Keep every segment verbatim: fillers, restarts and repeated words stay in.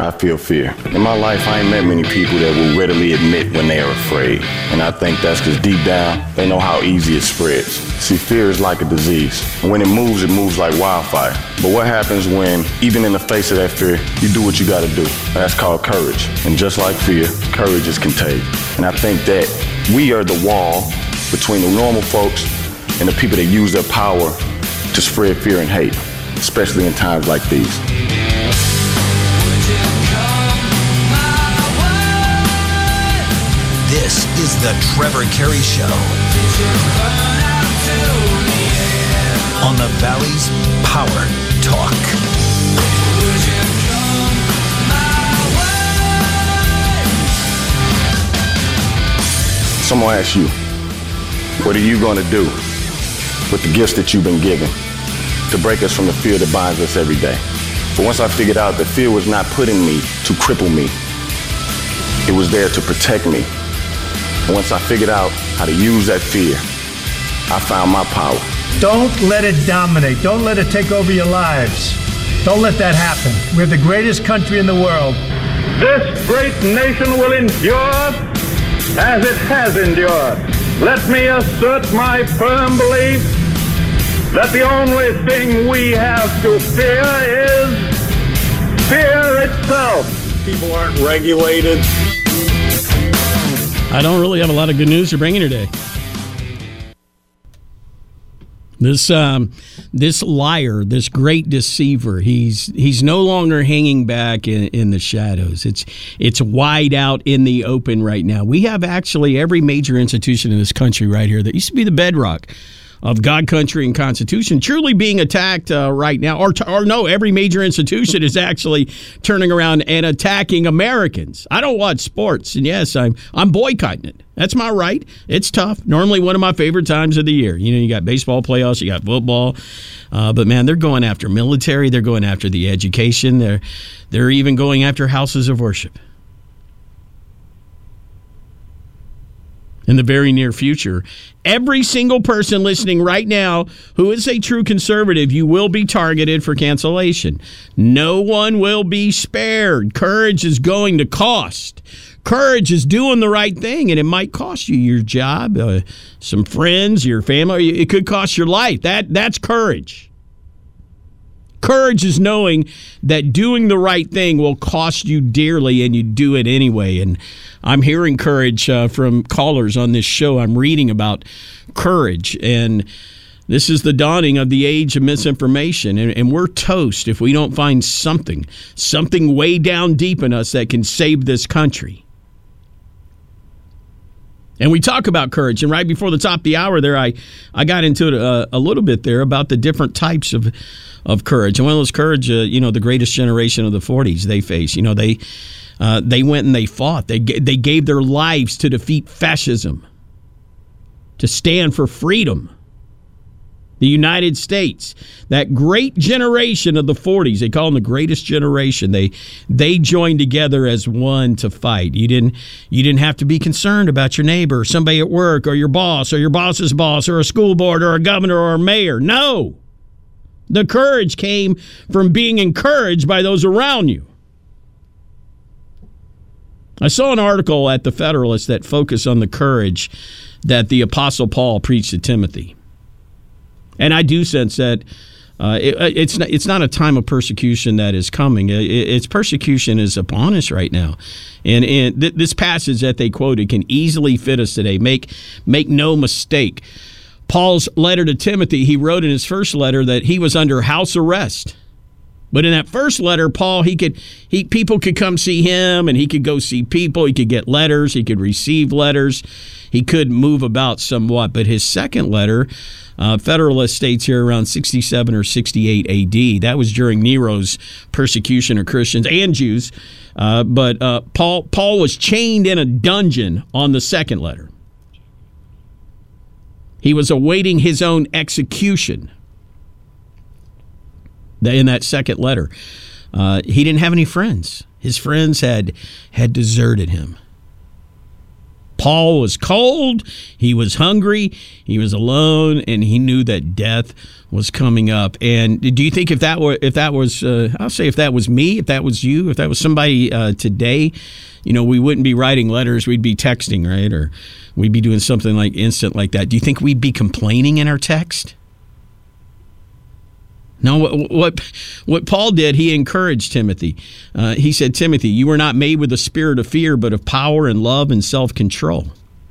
I feel fear. In my life, I ain't met many people that will readily admit when they are afraid. And I think that's because deep down, they know how easy it spreads. See, fear is like a disease. And when it moves, it moves like wildfire. But what happens when, even in the face of that fear, you do what you gotta do? That's called courage. And just like fear, courage is contagious. And I think that we are the wall between the normal folks and the people that use their power to spread fear and hate, especially in times like these. This is the Trevor Carey Show on the Valley's Power Talk. Someone asks you, what are you going to do with the gifts that you've been given to break us from the fear that binds us every day? But once I figured out that fear was not put in me to cripple me, it was there to protect me. And once I figured out how to use that fear, I found my power. Don't let it dominate. Don't let it take over your lives. Don't let that happen. We're the greatest country in the world. This great nation will endure as it has endured. Let me assert my firm belief that the only thing we have to fear is fear itself. People aren't regulated. I don't really have a lot of good news to bring you today. This um, this liar, this great deceiver, he's he's no longer hanging back in, in the shadows. It's it's wide out in the open right now. We have actually every major institution in this country right here that used to be the bedrock of God, country, and Constitution truly being attacked uh, right now. Or, or no, every major institution is actually turning around and attacking Americans. I don't watch sports, and yes, I'm I'm boycotting it. That's my right. It's tough. Normally one of my favorite times of the year. You know, you got baseball playoffs, you got football. Uh, but, man, they're going after military. They're going after the education. They're, they're even going after houses of worship. In the very near future, every single person listening right now who is a true conservative, you will be targeted for cancellation. No one will be spared. Courage is going to cost. Courage is doing the right thing, and it might cost you your job, uh, some friends, your family. It could cost your life. That That's courage. Courage is knowing that doing the right thing will cost you dearly, and you do it anyway. And I'm hearing courage uh, from callers on this show. I'm reading about courage, and this is the dawning of the age of misinformation, and, and we're toast if we don't find something, something way down deep in us that can save this country. And we talk about courage, and right before the top of the hour there, I, I got into it a, a little bit there about the different types of of courage. And one of those courage, uh, you know, the greatest generation of the forties they faced. You know, they uh, they went and they fought. They they gave their lives to defeat fascism, to stand for freedom. The United States, that great generation of the forties, they call them the greatest generation. They they joined together as one to fight. You didn't you didn't have to be concerned about your neighbor, or somebody at work, or your boss, or your boss's boss, or a school board, or a governor, or a mayor. No. The courage came from being encouraged by those around you. I saw an article at the Federalist that focused on the courage that the Apostle Paul preached to Timothy. And I do sense that uh, it, it's not, it's not a time of persecution that is coming. It, it's persecution is upon us right now. And, and th- this passage that they quoted can easily fit us today. Make, make no mistake. Paul's letter to Timothy, he wrote in his first letter that he was under house arrest. But in that first letter, Paul, he could he people could come see him, and he could go see people. He could get letters. He could receive letters. He could move about somewhat. But his second letter, uh, Federalist states here around sixty-seven or sixty-eight A D. That was during Nero's persecution of Christians and Jews. Uh, but uh, Paul Paul was chained in a dungeon on the second letter. He was awaiting his own execution in that second letter. Uh, he didn't have any friends. His friends had had deserted him. Paul was cold, he was hungry, he was alone, and he knew that death was coming up. And do you think if that were if that was uh, I'll say if that was me, if that was you, if that was somebody uh, today, you know, we wouldn't be writing letters, we'd be texting, right? Or we'd be doing something like instant like that. Do you think we'd be complaining in our text? No, what, what what Paul did, he encouraged Timothy. Uh, he said, Timothy, you were not made with a spirit of fear, but of power and love and self-control.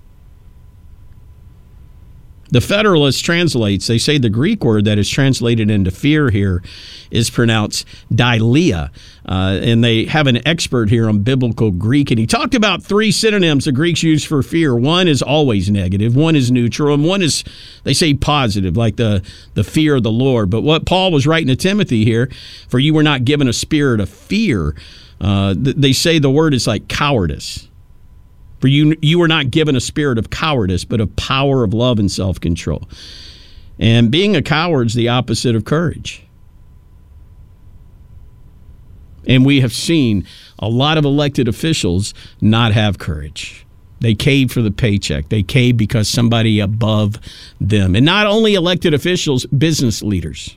The Federalist translates, they say the Greek word that is translated into fear here is pronounced dileia. Uh, and they have an expert here on biblical Greek. And he talked about three synonyms the Greeks use for fear. One is always negative, one is neutral, and one is, they say, positive, like the, the fear of the Lord. But what Paul was writing to Timothy here, for you were not given a spirit of fear, uh, they say the word is like cowardice. For you, you were not given a spirit of cowardice, but of power, of love, and self-control. And being a coward is the opposite of courage. And we have seen a lot of elected officials not have courage. They cave for the paycheck. They cave because somebody above them. And not only elected officials, business leaders.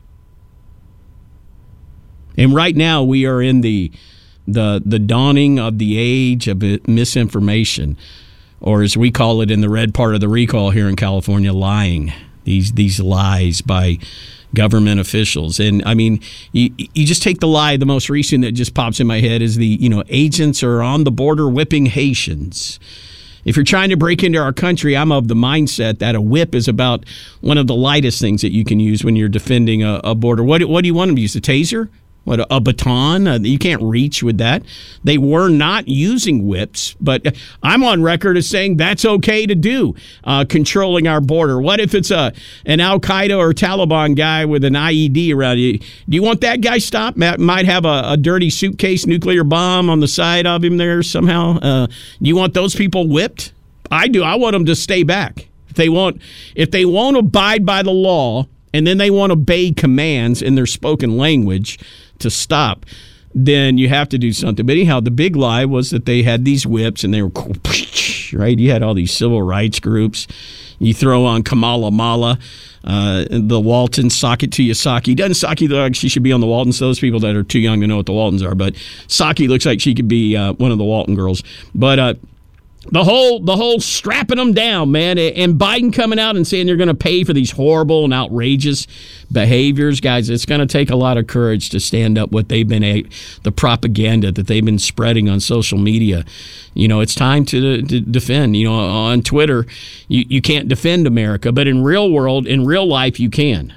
And right now we are in the the the dawning of the age of misinformation, or as we call it in the red part of the recall here in California, lying. These these lies by government officials. And I mean, you, you just take the lie, the most recent that just pops in my head is the, you know, agents are on the border whipping Haitians. If you're trying to break into our country, I'm of the mindset that a whip is about one of the lightest things that you can use when you're defending a, a border. What, what do you want them to use, a taser? What, a baton? Uh, you can't reach with that. They were not using whips, but I'm on record as saying that's okay to do, uh, controlling our border. What if it's a an Al-Qaeda or Taliban guy with an I E D around you? Do you want that guy stopped? Might have a, a dirty suitcase nuclear bomb on the side of him there somehow. Uh, do you want those people whipped? I do. I want them to stay back. If they won't, if they won't abide by the law and then they want to obey commands in their spoken language to stop, then you have to do something. But anyhow, the big lie was that they had these whips and they were, right? You had all these civil rights groups. You throw on Kamala Mala, uh, the Waltons, Saki to Yasaki. Doesn't Saki look like she should be on the Waltons? Those people that are too young to know what the Waltons are. But Saki looks like she could be uh, one of the Walton girls. But uh, The whole the whole strapping them down, man, and Biden coming out and saying they're going to pay for these horrible and outrageous behaviors. Guys, it's going to take a lot of courage to stand up what they've been, a, the propaganda that they've been spreading on social media. You know, it's time to, to defend. You know, on Twitter, you, you can't defend America, but in real world, in real life, you can.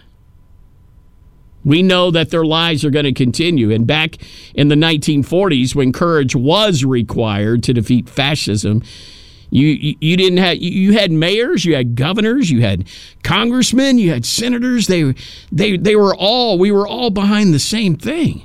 We know that their lies are going to continue. And back in the nineteen forties, when courage was required to defeat fascism, you you, you didn't have you had mayors, you had governors, you had congressmen, you had senators. They they they were all we were all behind the same thing.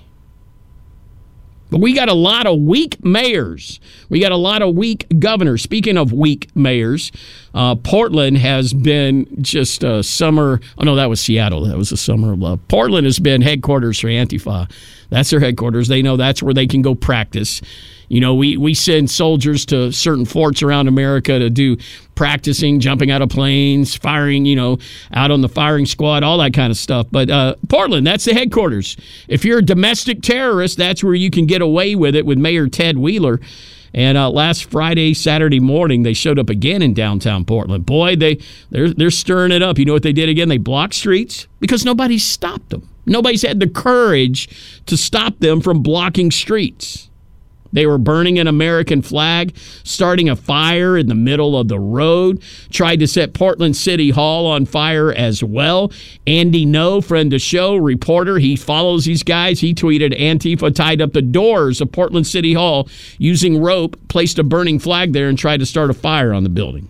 But we got a lot of weak mayors. We got a lot of weak governors. Speaking of weak mayors, uh, Portland has been just a summer. Oh, no, that was Seattle. That was a summer of love. Portland has been headquarters for Antifa. That's their headquarters. They know that's where they can go practice. You know, we, we send soldiers to certain forts around America to do practicing, jumping out of planes, firing, you know, out on the firing squad, all that kind of stuff. But uh, Portland, that's the headquarters. If you're a domestic terrorist, that's where you can get away with it with Mayor Ted Wheeler. And uh, last Friday, Saturday morning, they showed up again in downtown Portland. Boy, they, they're, they're stirring it up. You know what they did again? They blocked streets because nobody stopped them. Nobody's had the courage to stop them from blocking streets. They were burning an American flag, starting a fire in the middle of the road, tried to set Portland City Hall on fire as well. Andy No, friend of the show, reporter, he follows these guys. He tweeted, Antifa tied up the doors of Portland City Hall using rope, placed a burning flag there, and tried to start a fire on the building.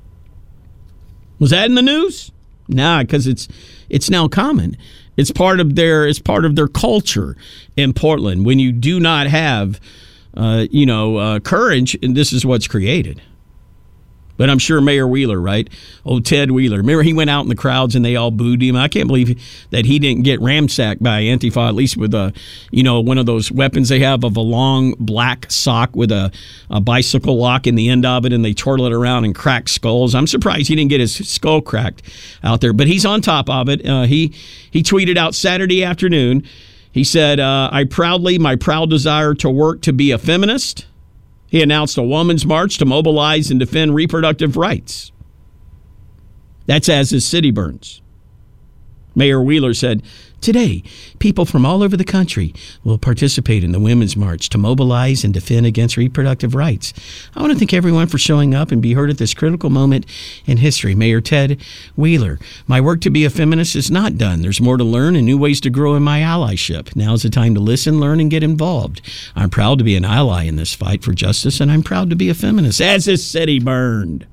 Was that in the news? Nah, because it's it's now common. It's part of their it's part of their culture in Portland. When you do not have Uh, you know, uh, courage, and this is what's created. But I'm sure Mayor Wheeler, right? Oh, Ted Wheeler. Remember, he went out in the crowds and they all booed him. I can't believe that he didn't get ramsacked by Antifa, at least with a, you know, one of those weapons they have of a long black sock with a, a bicycle lock in the end of it, and they twirl it around and crack skulls. I'm surprised he didn't get his skull cracked out there, but he's on top of it. Uh, he he tweeted out Saturday afternoon. He said, uh, I proudly, my proud desire to work to be a feminist. He announced a woman's march to mobilize and defend reproductive rights. That's as his city burns. Mayor Wheeler said, today, people from all over the country will participate in the Women's March to mobilize and defend against reproductive rights. I want to thank everyone for showing up and be heard at this critical moment in history. Mayor Ted Wheeler, my work to be a feminist is not done. There's more to learn and new ways to grow in my allyship. Now's the time to listen, learn, and get involved. I'm proud to be an ally in this fight for justice, and I'm proud to be a feminist. As this city burned.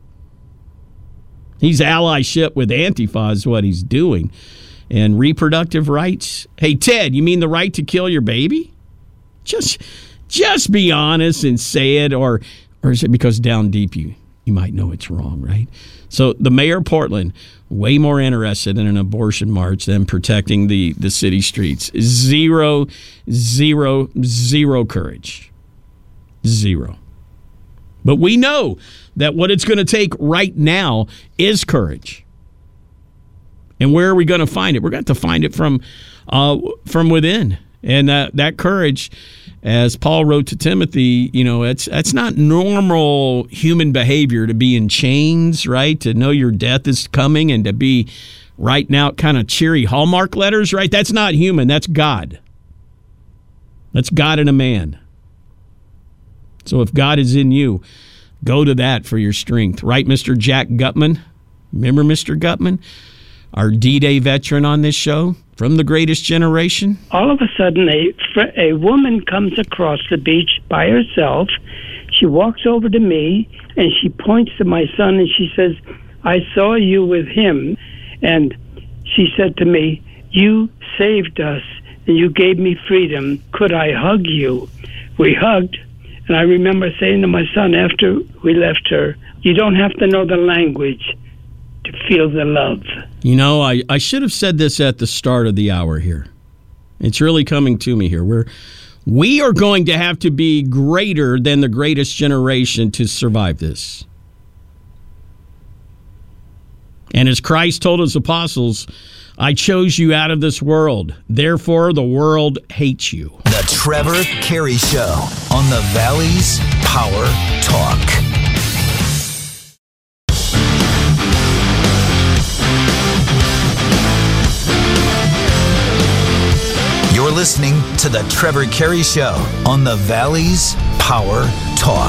He's allyship with Antifa is what he's doing. And reproductive rights. Hey, Ted, you mean the right to kill your baby? Just just be honest and say it, or or is it because down deep you, you might know it's wrong, right? So the mayor of Portland, way more interested in an abortion march than protecting the, the city streets. Zero, zero, zero courage. Zero. But we know that what it's going to take right now is courage. And where are we going to find it? We're going to have to find it from uh, from within. And uh, that courage, as Paul wrote to Timothy, you know, it's that's not normal human behavior to be in chains, right? To know your death is coming and to be writing out kind of cheery Hallmark letters, right? That's not human. That's God. That's God in a man. So if God is in you, go to that for your strength. Right, Mister Jack Gutman? Remember Mister Gutman? Our D-Day veteran on this show from The Greatest Generation. All of a sudden, a, a woman comes across the beach by herself. She walks over to me, and she points to my son, and she says, I saw you with him. And she said to me, you saved us, and you gave me freedom. Could I hug you? We hugged, and I remember saying to my son after we left her, you don't have to know the language to feel the love. You know, I, I should have said this at the start of the hour here. It's really coming to me here. We're, we are going to have to be greater than the greatest generation to survive this. And as Christ told his apostles, I chose you out of this world. Therefore, the world hates you. The Trevor Carey Show on the Valley's Power Talk. You're listening to The Trevor Carey Show on the Valley's Power Talk.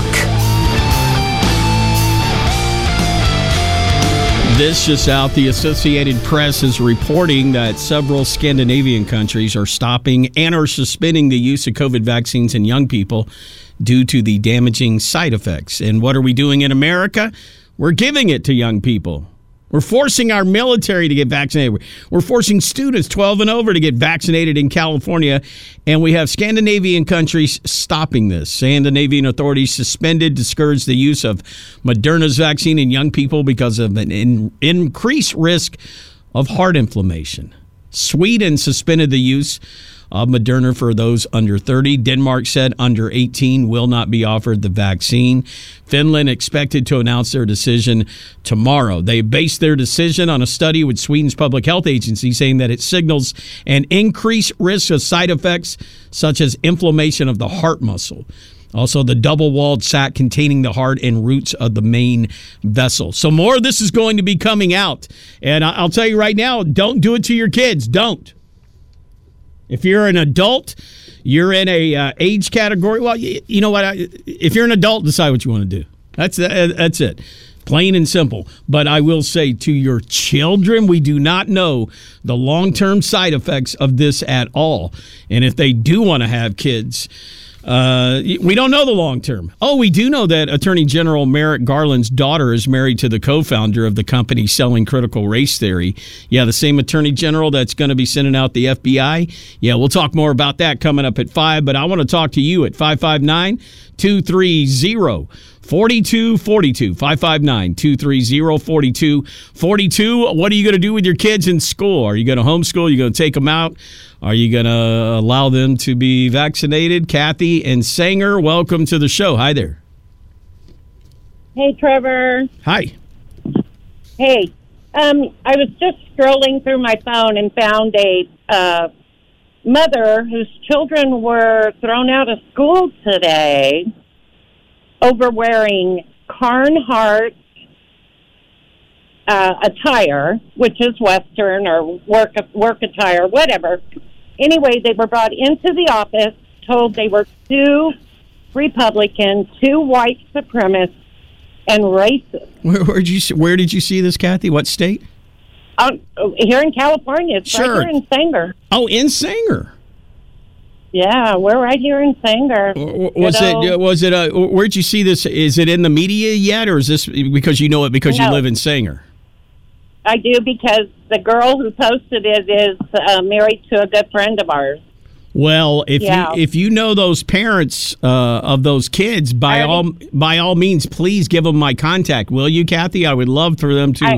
This just out, the Associated Press is reporting that several Scandinavian countries are stopping and are suspending the use of COVID vaccines in young people due to the damaging side effects. And what are we doing in America? We're giving it to young people. We're forcing our military to get vaccinated. We're forcing students twelve and over to get vaccinated in California. And we have Scandinavian countries stopping this. Scandinavian authorities suspended, discouraged the use of Moderna's vaccine in young people because of an in, increased risk of heart inflammation. Sweden suspended the use of Moderna for those under thirty. Denmark said under eighteen will not be offered the vaccine. Finland expected to announce their decision tomorrow. They based their decision on a study with Sweden's public health agency saying that it signals an increased risk of side effects such as inflammation of the heart muscle. Also, the double-walled sac containing the heart and roots of the main vessel. So more of this is going to be coming out. And I'll tell you right now, don't do it to your kids. Don't. If you're an adult, you're in a uh, age category. Well, you, you know what? I, if you're an adult, decide what you want to do. That's uh, that's it. Plain and simple. But I will say to your children, we do not know the long-term side effects of this at all. And if they do want to have kids, Uh, we don't know the long term. Oh, we do know that Attorney General Merrick Garland's daughter is married to the co-founder of the company selling critical race theory. Yeah, the same Attorney General that's going to be sending out the F B I. Yeah, we'll talk more about that coming up at five, but I want to talk to you at five five nine, two three zero, forty-two forty-two, five five nine, two three zero, forty-two forty-two. What are you going to do with your kids in school? Are you going to homeschool? Are you going to take them out? Are you going to allow them to be vaccinated? Kathy and Sanger, welcome to the show. Hi there. Hey, Trevor. Hi. Hey. Um, I was just scrolling through my phone and found a uh, mother whose children were thrown out of school today over wearing Carhartt uh, attire, which is Western or work work attire, whatever. Anyway, they were brought into the office, told they were too Republican, too white supremacist, and racist. Where, where'd you, where did you see this, Kathy? What state? Um, here in California. It's sure. right here in Sanger. Oh, in Sanger. Yeah, we're right here in Sanger. Was you know, it? Was it? Uh, where'd you see this? Is it in the media yet, or is this because you know it because no, you live in Sanger? I do, because the girl who posted it is uh, married to a good friend of ours. Well, if yeah. you if you know those parents uh, of those kids, by all by all means, please give them my contact, will you, Kathy? I would love for them to. I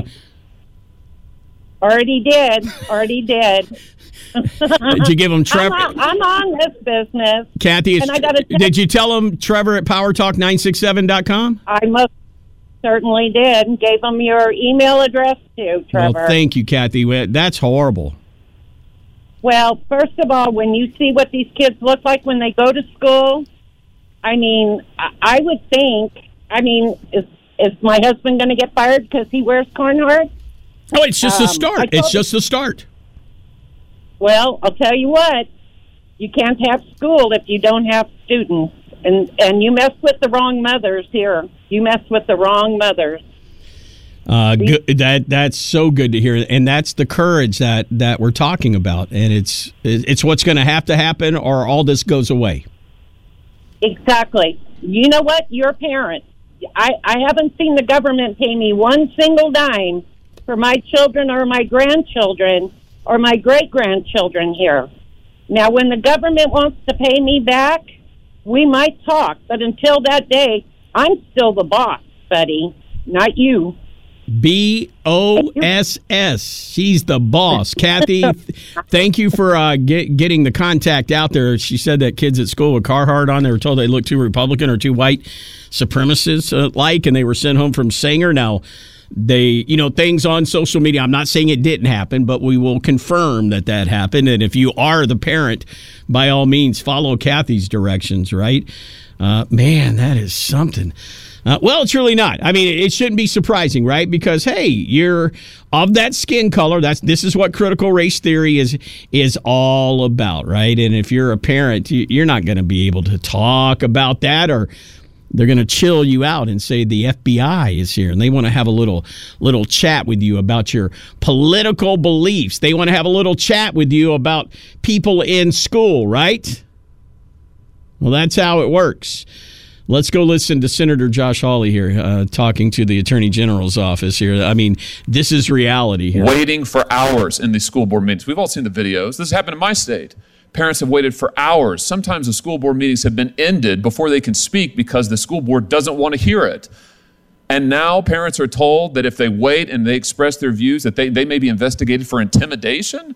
already did. Already did. Did you give them Trevor? I'm, I'm on this business, Kathy. And I gotta did you tell them Trevor at power talk nine six seven dot com? I most certainly did, and gave them your email address too, Trevor. Well, thank you, Kathy. That's horrible. Well, first of all, when you see what these kids look like when they go to school, I mean, I would think, I mean, is is my husband going to get fired because he wears Carhartt? Oh, it's just um, the start. It's just the start. Well, I'll tell you what, you can't have school if you don't have students. And, and you mess with the wrong mothers here. You mess with the wrong mothers. Uh, good, that that's so good to hear, and that's the courage that, that we're talking about, and it's it's what's going to have to happen, or all this goes away. Exactly. You know what? You're a parent. I, I haven't seen the government pay me one single dime for my children or my grandchildren or my great-grandchildren here. Now, when the government wants to pay me back, we might talk, but until that day, I'm still the boss, buddy, not you. B O S S. She's the boss. Kathy, thank you for uh, get, getting the contact out there. She said that kids at school with Carhartt on, they were told they looked too Republican or too white supremacist uh, like, and they were sent home from Sanger. Now, they, you know, things on social media, I'm not saying it didn't happen, but we will confirm that that happened. And if you are the parent, by all means, follow Kathy's directions, right? Uh, man, that is something. Uh, well, it's really not. I mean, it shouldn't be surprising, right? Because, hey, you're of that skin color. That's this is what critical race theory is is all about, right? And if you're a parent, you're not going to be able to talk about that, or they're going to chill you out and say the F B I is here and they want to have a little little chat with you about your political beliefs. They want to have a little chat with you about people in school, right? Well, that's how it works. Let's go listen to Senator Josh Hawley here uh, talking to the Attorney General's office here. I mean, this is reality here. Waiting for hours in these school board meetings. We've all seen the videos. This happened in my state. Parents have waited for hours. Sometimes the school board meetings have been ended before they can speak because the school board doesn't want to hear it. And now parents are told that if they wait and they express their views, that they, they may be investigated for intimidation?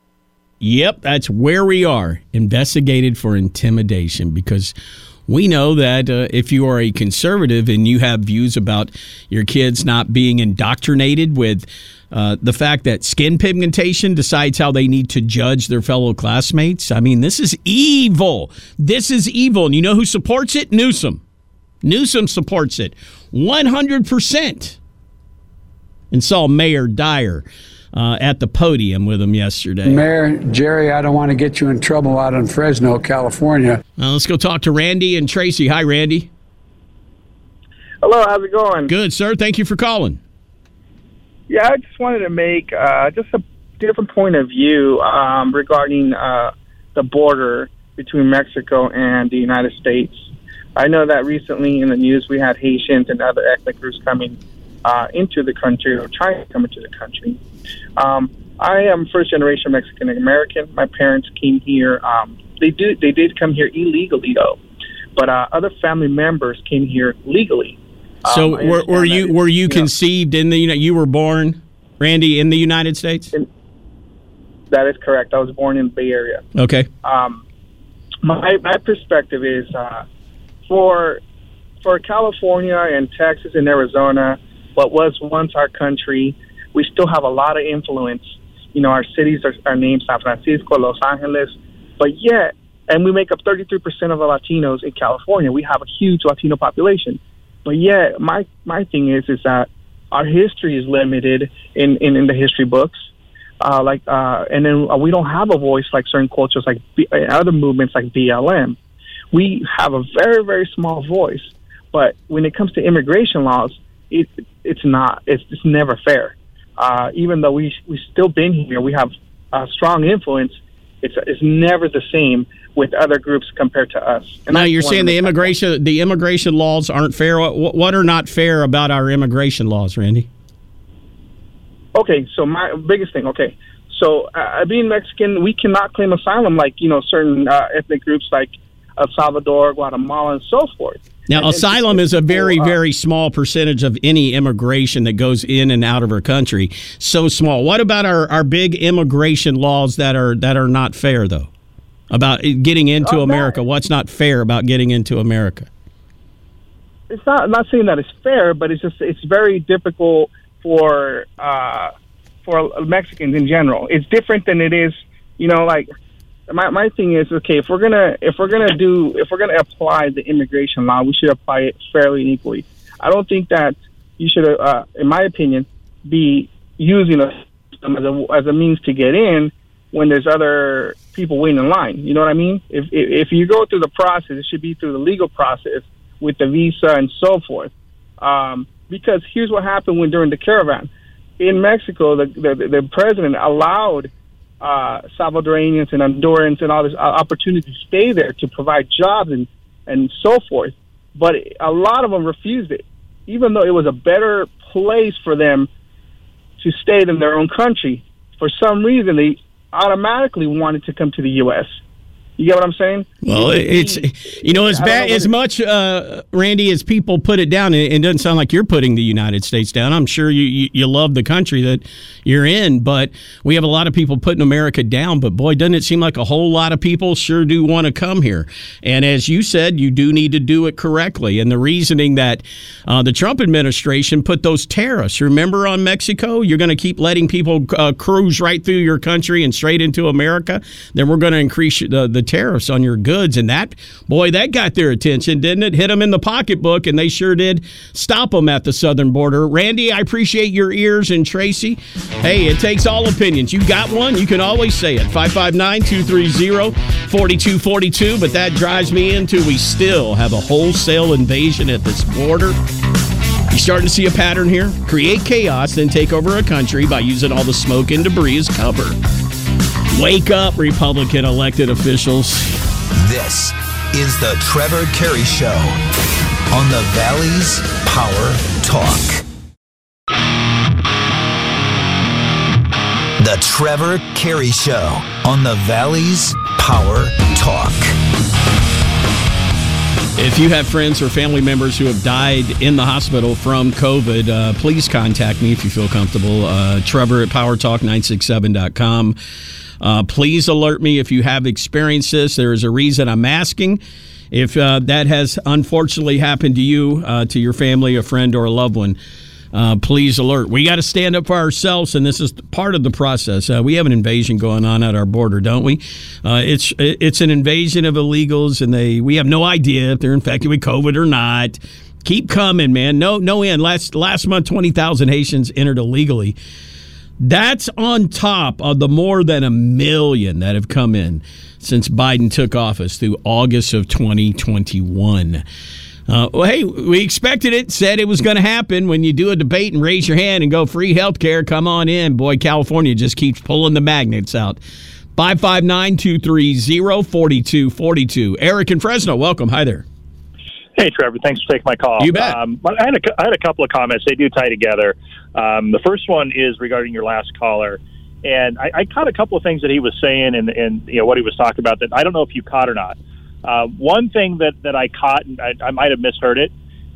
Yep, that's where we are, investigated for intimidation, because we know that uh, if you are a conservative and you have views about your kids not being indoctrinated with uh, the fact that skin pigmentation decides how they need to judge their fellow classmates, I mean, this is evil. This is evil. And you know who supports it? Newsom. Newsom supports it one hundred percent. And saw Mayor Dyer Uh, at the podium with him yesterday. Mayor Jerry, I don't want to get you in trouble out in Fresno, California. Uh, let's go talk to Randy and Tracy. Hi, Randy. Hello, how's it going? Good, sir. Thank you for calling. Yeah, I just wanted to make uh, just a different point of view um, regarding uh, the border between Mexico and the United States. I know that recently in the news we had Haitians and other ethnic groups coming uh, into the country or trying to come into the country. Um, I am first generation Mexican American. My parents came here. Um, they do. They did come here illegally, though. But uh, other family members came here legally. So Um, were, were you were you you know, conceived in the you know you were born, Randy, in the United States? In, that is correct. I was born in the Bay Area. Okay. Um, my my perspective is uh, for for California and Texas and Arizona, what was once our country, we still have a lot of influence. You know, our cities are, are named San Francisco, Los Angeles, but yet, and we make up thirty-three percent of the Latinos in California. We have a huge Latino population. But yet, my, my thing is is that our history is limited in, in, in the history books. Uh, like, uh, and then we don't have a voice like certain cultures, like B, other movements like B L M. We have a very, very small voice. But when it comes to immigration laws, it, it's not. It's, it's never fair. Uh, even though we we still been here, we have a strong influence. It's it's never the same with other groups compared to us. And now you're saying the immigration the immigration laws aren't fair. What, what are not fair about our immigration laws, Randy? Okay, so my biggest thing. Okay, so uh, being Mexican, we cannot claim asylum like you know certain uh, ethnic groups like El Salvador, Guatemala, and so forth. Now, and, asylum and, is a very, uh, very small percentage of any immigration that goes in and out of our country. So small. What about our, our big immigration laws that are that are not fair, though? About getting into uh, America. What's not fair about getting into America? It's not. I'm not saying that it's fair, but it's just it's very difficult for uh, for Mexicans in general. It's different than it is. You know, like. My my thing is, okay, if we're gonna if we're gonna do if we're gonna apply the immigration law, we should apply it fairly and equally. I don't think that you should, uh, in my opinion, be using a system as a as a means to get in when there's other people waiting in line. You know what I mean? If if, if you go through the process, it should be through the legal process with the visa and so forth. Um, because here's what happened when during the caravan in Mexico, the the, the president allowed Uh, Salvadoranians and Hondurans and all this uh, opportunity to stay there to provide jobs and, and so forth. But a lot of them refused it, even though it was a better place for them to stay than their own country. For some reason, they automatically wanted to come to the U S You get what I'm saying? Well, it's, you know, as bad, as much, uh, Randy, as people put it down, it, it doesn't sound like you're putting the United States down. I'm sure you, you, you love the country that you're in, but we have a lot of people putting America down. But, boy, doesn't it seem like a whole lot of people sure do want to come here. And as you said, you do need to do it correctly. And the reasoning that uh, the Trump administration put those tariffs, remember, on Mexico, you're going to keep letting people uh, cruise right through your country and straight into America, then we're going to increase the, the tariffs on your goods. And that, boy, that got their attention, didn't it? Hit them in the pocketbook, and they sure did stop them at the southern border. Randy, I appreciate your ears, and Tracy, hey, it takes all opinions. You got one, you can always say it. five five nine, two three zero, four two four two, but that drives me into we still have a wholesale invasion at this border. You starting to see a pattern here? Create chaos, then take over a country by using all the smoke and debris as cover. Wake up, Republican elected officials. This is the Trevor Carey Show on the Valley's Power Talk. The Trevor Carey Show on the Valley's Power Talk. If you have friends or family members who have died in the hospital from COVID, uh, please contact me if you feel comfortable. Uh, Trevor at power talk nine six seven dot com. Uh, please alert me if you have experienced this. There is a reason I'm asking. If uh, that has unfortunately happened to you, uh, to your family, a friend, or a loved one, uh, please alert. We got to stand up for ourselves, and this is part of the process. Uh, we have an invasion going on at our border, don't we? Uh, it's it's an invasion of illegals, and they we have no idea if they're infected with COVID or not. Keep coming, man. No, no end. Last last month, twenty thousand Haitians entered illegally. That's on top of the more than a million that have come in since Biden took office through August of twenty twenty-one. Uh, well, hey, we expected it, said it was going to happen. When you do a debate and raise your hand and go free health care, come on in. Boy, California just keeps pulling the magnets out. five five nine, two three zero, four two four two. Eric in Fresno, welcome. Hi there. Hey, Trevor. Thanks for taking my call. You bet. Um, I, had a, I had a couple of comments. They do tie together. Um, the first one is regarding your last caller. And I, I caught a couple of things that he was saying and, and you know what he was talking about that I don't know if you caught or not. Uh, one thing that, that I caught, and I, I might have misheard it,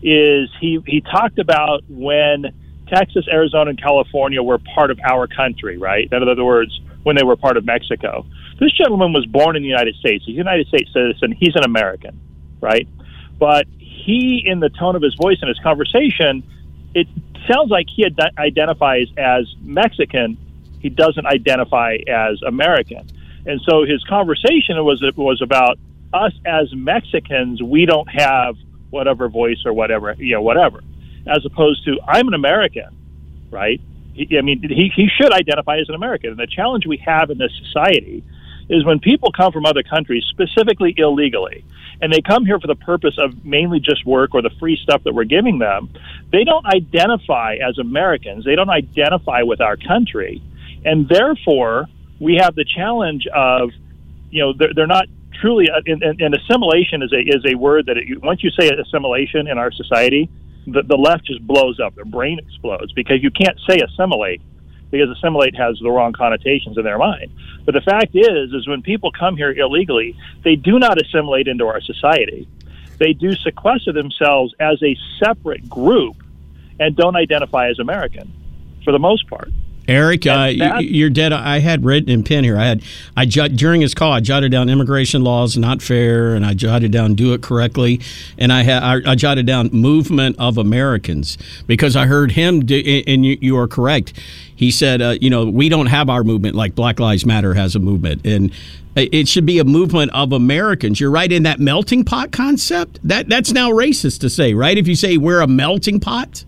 is he, he talked about when Texas, Arizona, and California were part of our country, right? In other words, when they were part of Mexico. This gentleman was born in the United States. He's a United States citizen. He's an American, right? But he, in the tone of his voice in his conversation, it sounds like he ad- identifies as Mexican. He doesn't identify as American. And so his conversation was was about us as Mexicans. We don't have whatever voice or whatever, you know, whatever, as opposed to I'm an American, right? He, I mean, he, he should identify as an American. And the challenge we have in this society is when people come from other countries, specifically illegally, and they come here for the purpose of mainly just work or the free stuff that we're giving them, they don't identify as Americans. They don't identify with our country. And therefore, we have the challenge of, you know, they're, they're not truly, and, and assimilation is a is a word that it, once you say assimilation in our society, the, the left just blows up. Their brain explodes because you can't say assimilate because assimilate has the wrong connotations in their mind. But the fact is, is when people come here illegally, they do not assimilate into our society. They do sequester themselves as a separate group and don't identify as American for the most part. Eric, uh, you're dead. I had written in pen here. I had, I jot, during his call, I jotted down immigration laws not fair, and I jotted down do it correctly, and I had I, I jotted down movement of Americans because I heard him, do, and you, you are correct. He said, uh, you know, we don't have our movement like Black Lives Matter has a movement, and it should be a movement of Americans. You're right in that melting pot concept. That that's now racist to say, right? If you say we're a melting pot.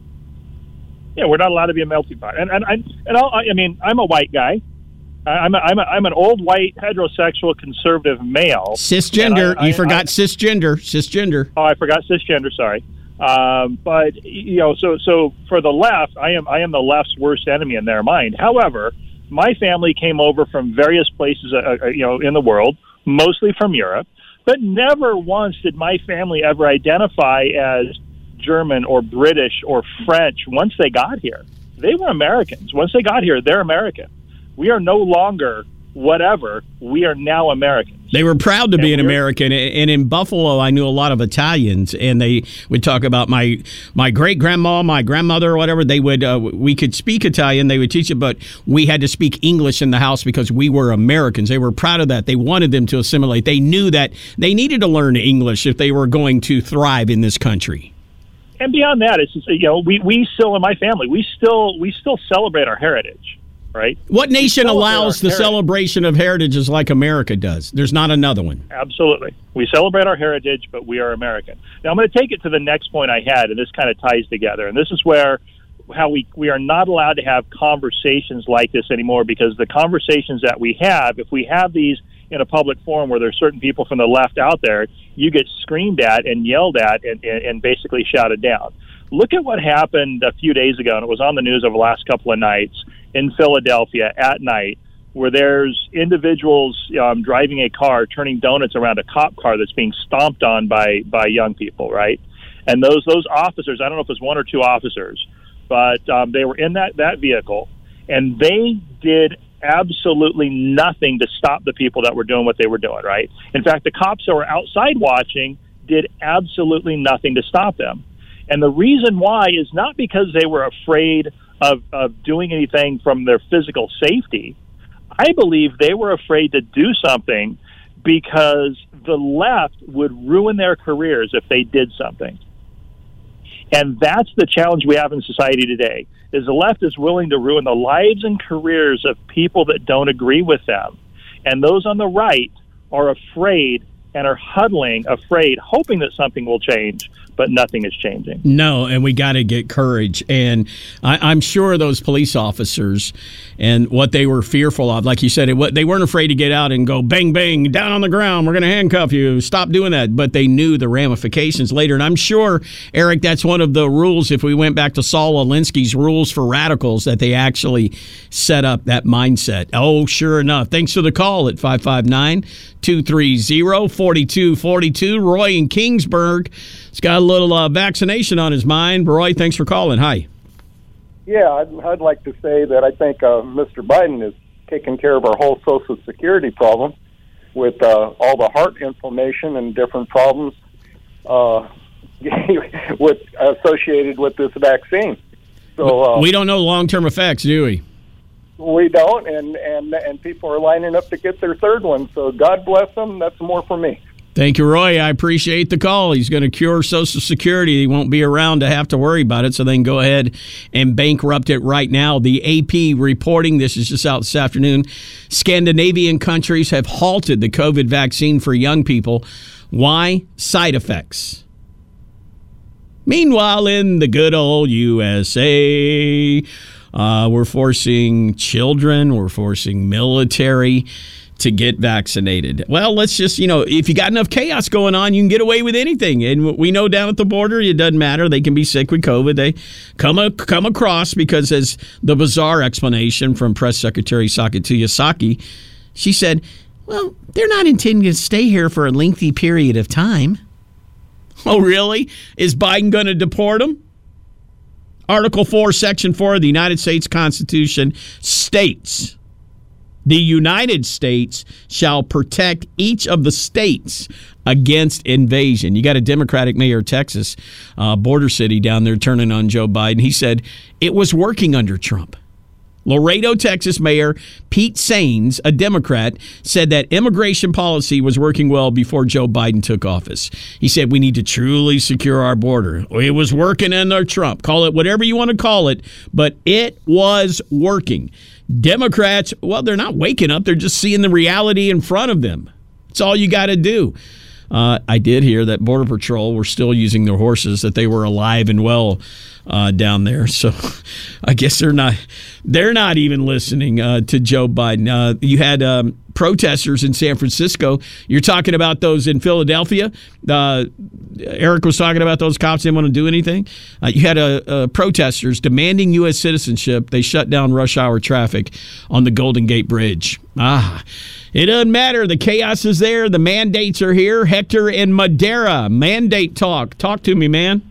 Yeah, we're not allowed to be a melting pot. And and I and I'll, I mean, I'm a white guy. I'm a, I'm a, I'm an old white heterosexual conservative male. Cisgender. I, you I, forgot I, cisgender. Cisgender. Oh, I forgot cisgender. Sorry. Um, but you know, so so for the left, I am I am the left's worst enemy in their mind. However, my family came over from various places, uh, you know, in the world, mostly from Europe, but never once did my family ever identify as German or British or French once they got here. They were Americans. Once they got here, they're American. We are no longer whatever. We are now Americans. They were proud to be an American. And in Buffalo, I knew a lot of Italians, and they would talk about my my great grandma, my grandmother, or whatever. They would uh, we could speak Italian. They would teach it, but we had to speak English in the house because we were Americans. They were proud of that. They wanted them to assimilate. They knew that they needed to learn English if they were going to thrive in this country. And beyond that, it's just, you know, we, we still in my family we still we still celebrate our heritage, right? What nation allows the heritage. celebration of heritages like America does? There's not another one. Absolutely, we celebrate our heritage, but we are American. Now I'm going to take it to the next point I had, and this kind of ties together. And this is where how we we are not allowed to have conversations like this anymore, because the conversations that we have, if we have these in a public forum where there's certain people from the left out there, you get screamed at and yelled at and, and, and basically shouted down. Look at what happened a few days ago, and it was on the news over the last couple of nights in Philadelphia at night, where there's individuals um, driving a car, turning donuts around a cop car that's being stomped on by, by young people, right? And those those officers, I don't know if it was one or two officers, but um, they were in that, that vehicle, and they did absolutely nothing to stop the people that were doing what they were doing, right? In fact, the cops that were outside watching did absolutely nothing to stop them. And the reason why is not because they were afraid of, of doing anything from their physical safety. I believe they were afraid to do something because the left would ruin their careers if they did something. And that's the challenge we have in society today, is the left is willing to ruin the lives and careers of people that don't agree with them. And those on the right are afraid and are huddling, afraid, hoping that something will change, but nothing is changing. No, and we got to get courage. And I, I'm sure those police officers and what they were fearful of, like you said, it, they weren't afraid to get out and go bang, bang, down on the ground, we're going to handcuff you, stop doing that. But they knew the ramifications later. And I'm sure, Eric, that's one of the rules, if we went back to Saul Alinsky's rules for radicals, that they actually set up that mindset. Oh, sure enough. Thanks for the call at five five nine, two three zero, four two four two. Roy in Kingsburg has got a little uh, vaccination on his mind. Roy, thanks for calling. Hi. Yeah, I'd, I'd like to say that I think uh, Mister Biden is taking care of our whole Social Security problem with uh, all the heart inflammation and different problems. Uh, with associated with this vaccine. So uh, we don't know long-term effects, do we? We don't, and, and and people are lining up to get their third one. So God bless them. That's more for me. Thank you, Roy. I appreciate the call. He's going to cure Social Security. He won't be around to have to worry about it, so they can go ahead and bankrupt it right now. The A P reporting, this is just out this afternoon, Scandinavian countries have halted the COVID vaccine for young people. Why? Side effects. Meanwhile, in the good old U S A, uh, we're forcing children, we're forcing military to get vaccinated. Well, let's just, you know, if you got enough chaos going on, you can get away with anything. And we know down at the border, it doesn't matter. They can be sick with COVID. They come a, come across because, as the bizarre explanation from Press Secretary Sakatuya Saki, she said, well, they're not intending to stay here for a lengthy period of time. Oh, really? Is Biden going to deport them? Article four, Section four of the United States Constitution states, the United States shall protect each of the states against invasion. You got a Democratic mayor of Texas, uh, border city down there, turning on Joe Biden. He said it was working under Trump. Laredo, Texas Mayor Pete Saines, a Democrat, said that immigration policy was working well before Joe Biden took office. He said we need to truly secure our border. It was working under Trump. Call it whatever you want to call it, but it was working. Democrats, well, they're not waking up. They're just seeing the reality in front of them. That's all you got to do. Uh, I did hear that Border Patrol were still using their horses, that they were alive and well uh, down there. So I guess they're not they're not even listening uh, to Joe Biden. Uh, you had um, protesters in San Francisco. You're talking about those in Philadelphia. Uh, Eric was talking about those cops didn't want to do anything. Uh, you had uh, uh, protesters demanding U S citizenship. They shut down rush hour traffic on the Golden Gate Bridge. Ah, it doesn't matter. The chaos is there. The mandates are here. Hector in Madera, mandate talk. Talk to me, man.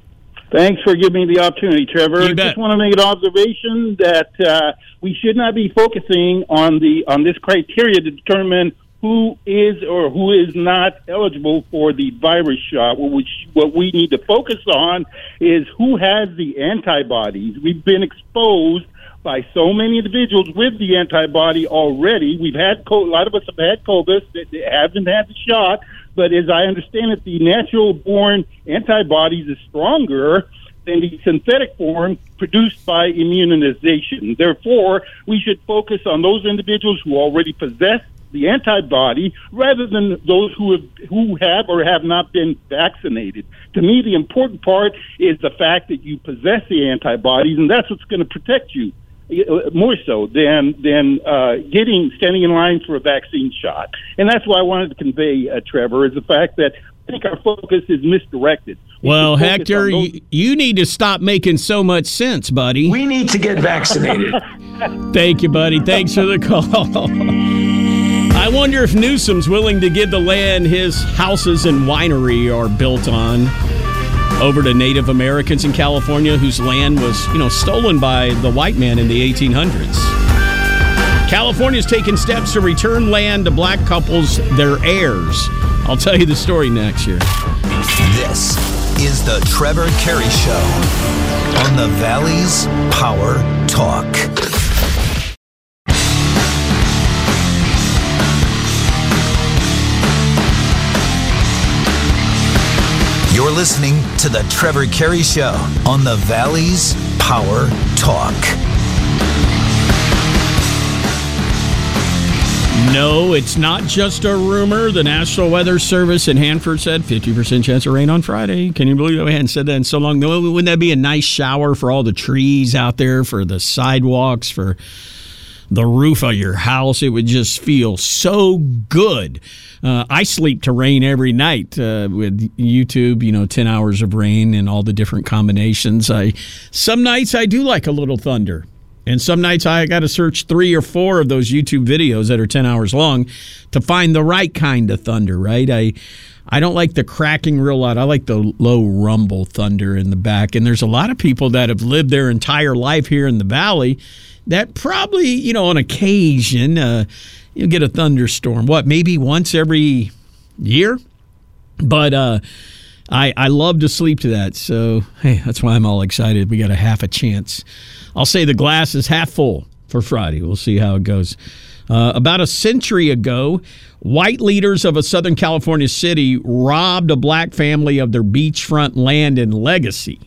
Thanks for giving me the opportunity, Trevor. I just want to make an observation that uh, we should not be focusing on the on this criteria to determine who is or who is not eligible for the virus shot. What we, what we need to focus on is who has the antibodies. We've been exposed by so many individuals with the antibody already. We've had a lot of us have had COVID that haven't had the shot, but as I understand it, the natural-born antibodies is stronger than the synthetic form produced by immunization. Therefore, we should focus on those individuals who already possess the antibody rather than those who have who have or have not been vaccinated. To me, the important part is the fact that you possess the antibodies, and that's what's going to protect you more so than than uh, getting standing in line for a vaccine shot. And that's why I wanted to convey, uh, Trevor, is the fact that I think our focus is misdirected. We well, Hector, those- you, you need to stop making so much sense, buddy. We need to get vaccinated. Thank you, buddy. Thanks for the call. I wonder if Newsom's willing to give the land his houses and winery are built on over to Native Americans in California whose land was, you know, stolen by the white man in the eighteen hundreds. California's taken steps to return land to black couples, their heirs. I'll tell you the story next year. This is the Trevor Carey Show on the Valley's Power Talk. You're listening to the Trevor Carey Show on the Valley's Power Talk. No, it's not just a rumor. The National Weather Service in Hanford said fifty percent chance of rain on Friday. Can you believe we hadn't said that in so long? Wouldn't that be a nice shower for all the trees out there, for the sidewalks, for the roof of your house? It would just feel so good. Uh, I sleep to rain every night uh, with YouTube, you know, ten hours of rain and all the different combinations. I Some nights I do like a little thunder. And some nights I got to search three or four of those YouTube videos that are ten hours long to find the right kind of thunder, right? I I don't like the cracking real loud. I like the low rumble thunder in the back. And there's a lot of people that have lived their entire life here in the Valley that probably, you know, on occasion, uh, you get a thunderstorm. What, maybe once every year? But uh, I, I love to sleep to that. So, hey, that's why I'm all excited. We got a half a chance. I'll say the glass is half full for Friday. We'll see how it goes. Uh, about a century ago, white leaders of a Southern California city robbed a black family of their beachfront land and legacy.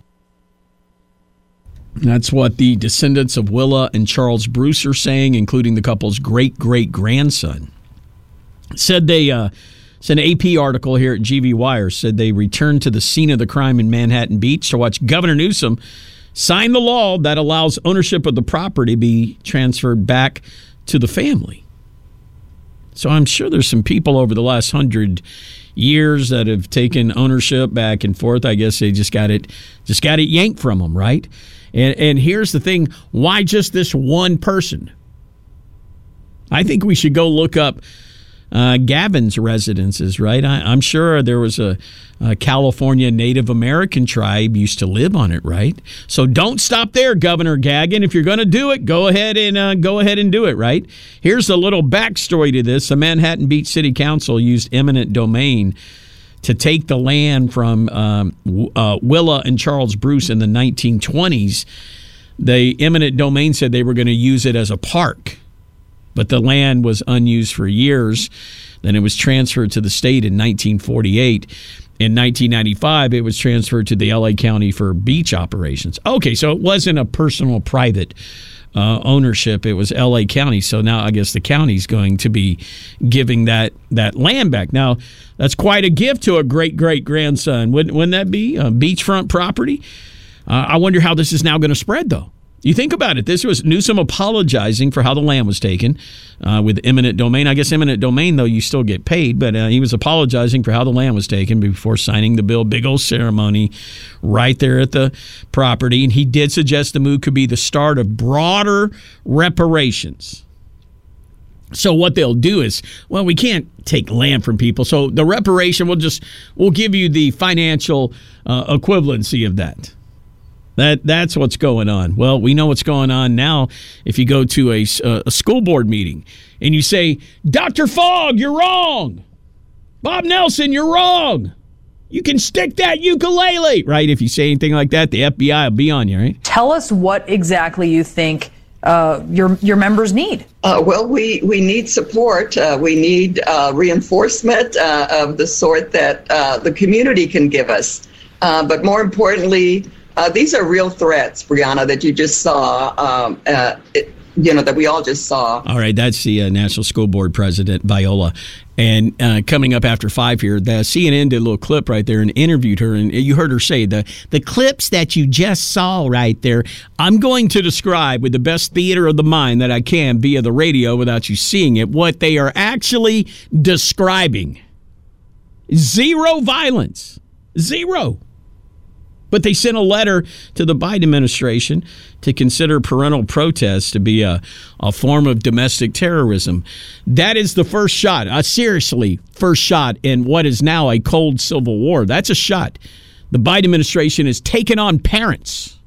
That's what the descendants of Willa and Charles Bruce are saying, including the couple's great-great-grandson. Said they, uh, it's an A P article here at G V Wire, said they returned to the scene of the crime in Manhattan Beach to watch Governor Newsom sign the law that allows ownership of the property be transferred back to the family. So I'm sure there's some people over the last hundred years that have taken ownership back and forth. I guess they just got it, just got it yanked from them, right? And, and here's the thing: why just this one person? I think we should go look up uh, Gavin's residences, right? I, I'm sure there was a, a California Native American tribe used to live on it, right? So don't stop there, Governor Gagin. If you're going to do it, go ahead and uh, go ahead and do it, right? Here's a little backstory to this. The Manhattan Beach City Council used eminent domain to take the land from um, uh, Willa and Charles Bruce in the nineteen twenties. The eminent domain said they were going to use it as a park, but the land was unused for years. Then it was transferred to the state in nineteen forty-eight. In nineteen ninety-five, it was transferred to the L A County for beach operations. Okay, so it wasn't a personal, private uh, ownership. It was L A County. So now I guess the county's going to be giving that, that land back. Now, that's quite a gift to a great-great-grandson. Wouldn't, wouldn't that be? A beachfront property? Uh, I wonder how this is now going to spread, though. You think about it. This was Newsom apologizing for how the land was taken uh, with eminent domain. I guess eminent domain, though, you still get paid, but uh, he was apologizing for how the land was taken before signing the bill. Big old ceremony right there at the property. And he did suggest the move could be the start of broader reparations. So what they'll do is, well, we can't take land from people. So the reparation will just, we'll give you the financial uh, equivalency of that. That That's what's going on. Well, we know what's going on now. If you go to a, a school board meeting and you say, Doctor Fogg, you're wrong. Bob Nelson, you're wrong. You can stick that ukulele, right? If you say anything like that, the F B I will be on you, right? Tell us what exactly you think uh, your your members need. Uh, well, we, we need support. Uh, we need uh, reinforcement uh, of the sort that uh, the community can give us. Uh, but more importantly, Uh, these are real threats, Brianna, that you just saw, um, uh, it, you know, that we all just saw. All right, that's the uh, National School Board President, Viola. And uh, coming up after five here, the C N N did a little clip right there and interviewed her. And you heard her say, the, the clips that you just saw right there, I'm going to describe with the best theater of the mind that I can via the radio without you seeing it, what they are actually describing. Zero violence. Zero. But they sent a letter to the Biden administration to consider parental protests to be a, a form of domestic terrorism. That is the first shot, a seriously first shot in what is now a cold civil war. That's a shot. The Biden administration has taken on parents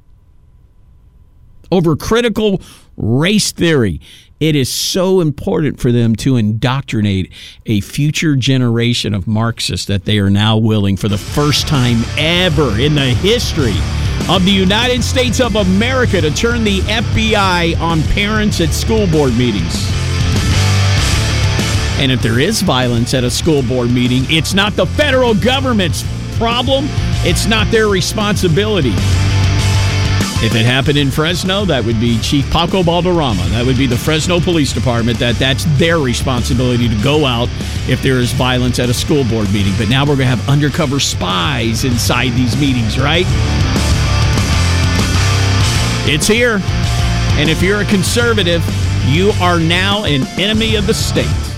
over critical race theory. It is so important for them to indoctrinate a future generation of Marxists that they are now willing, for the first time ever in the history of the United States of America, to turn the F B I on parents at school board meetings. And if there is violence at a school board meeting, it's not the federal government's problem. It's not their responsibility. If it happened in Fresno, that would be Chief Paco Balderrama. That would be the Fresno Police Department. That that's their responsibility to go out if there is violence at a school board meeting. But now we're going to have undercover spies inside these meetings, right? It's here. And if you're a conservative, you are now an enemy of the state.